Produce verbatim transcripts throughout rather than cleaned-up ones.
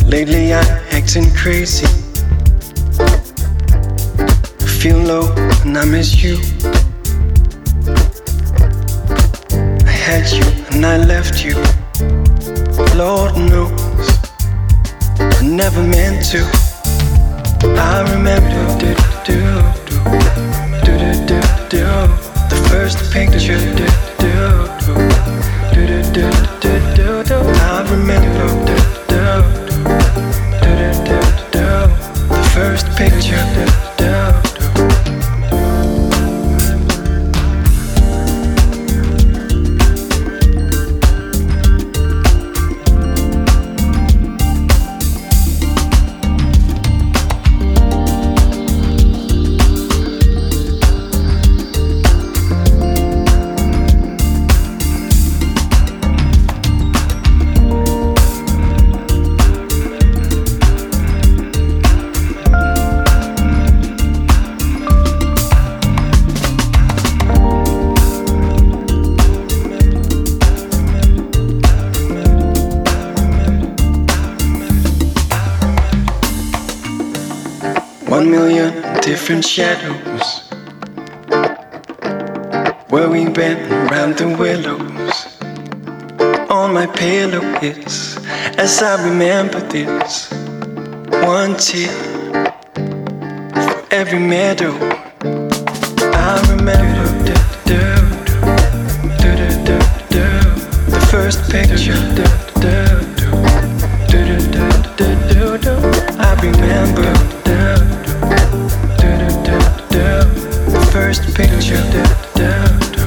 Lately I'm acting crazy. I feel low and I miss you. I had you and I left you. Lord knows I never meant to. I remember do do do do do do the first picture do do do do do do do do. I remember do do do do do do the first picture do do. One million different shadows where we been around the willows. On my pillow is, as I remember this, one tear for every meadow. I remember do, do, do, do, do, do, the first picture do, do, do, do, do, do, do, do. I remember first picture do, do, do.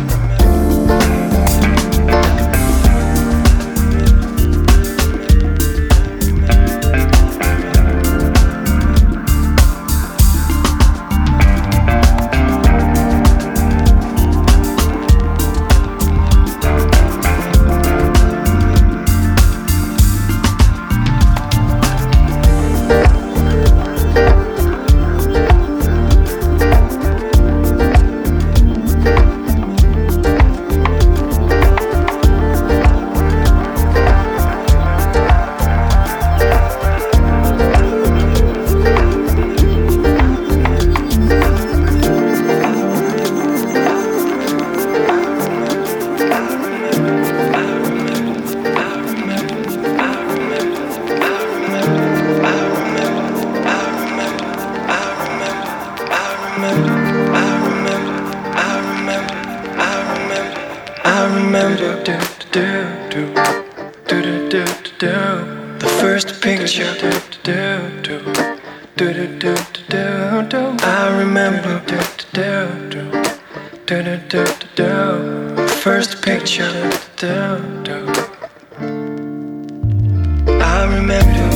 I remember do do do do do do do the first picture do do do do do do do do. I remember do do do do do do do the first picture do do. I remember.